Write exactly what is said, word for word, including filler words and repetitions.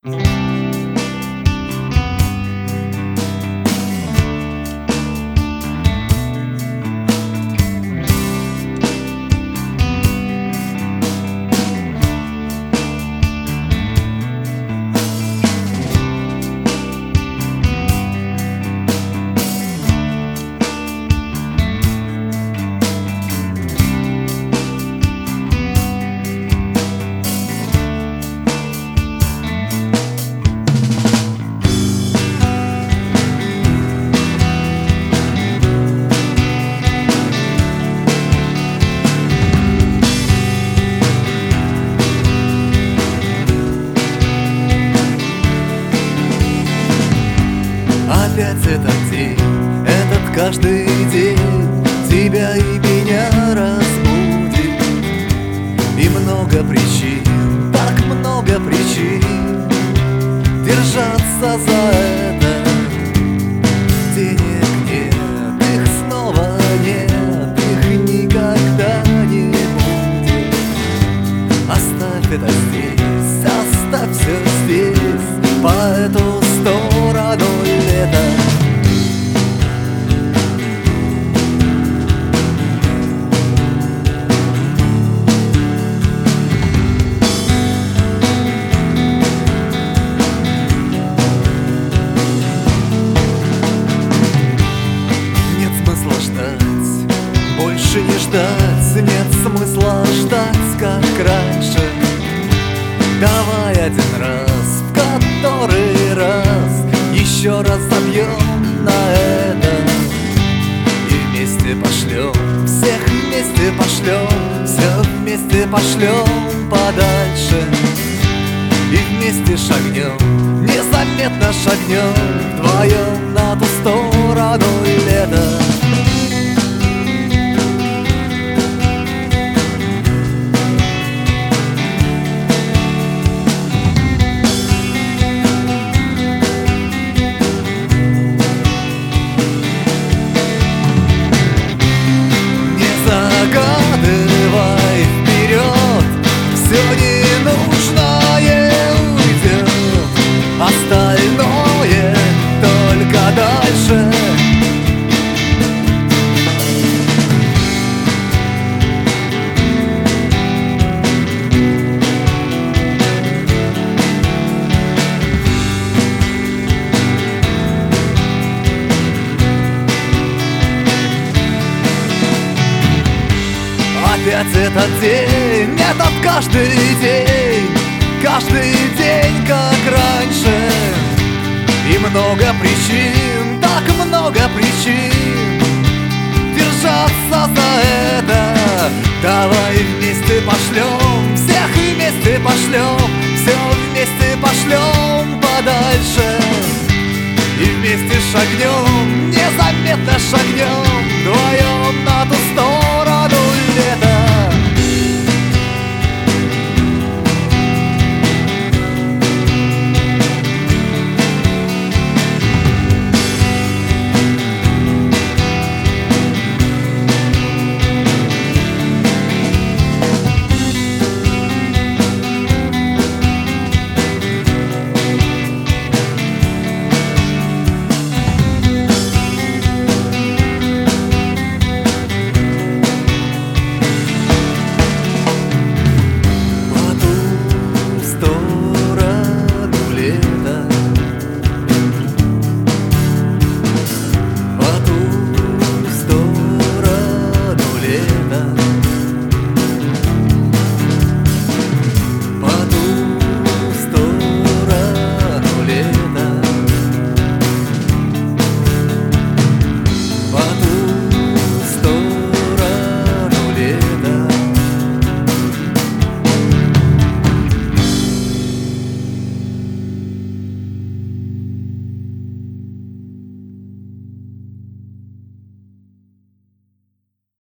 Опять этот день, этот каждый день тебя и меня разбудит. И много причин, так много причин держаться за это. Денег нет, их снова нет, их никогда не будет. Оставь это здесь, оставь все здесь, по эту сторону лета. Нет смысла ждать, больше не ждать, нет смысла ждать, как раньше. Давай один раз, в который раз еще раз забьем на это. И вместе пошлем, всех вместе пошлем, все вместе пошлем подальше. И вместе шагнем, незаметно шагнем вдвоем на ту сторону лета. Загадывай вперед, все ненужное уйдет, остальное только дальше. Опять этот день, этот каждый день, каждый день как раньше. И много причин, так много причин держаться за это. Давай вместе пошлем, всех вместе пошлем, все вместе пошлем подальше. И вместе шагнем, незаметно шагнем вдвоем на ту сторону.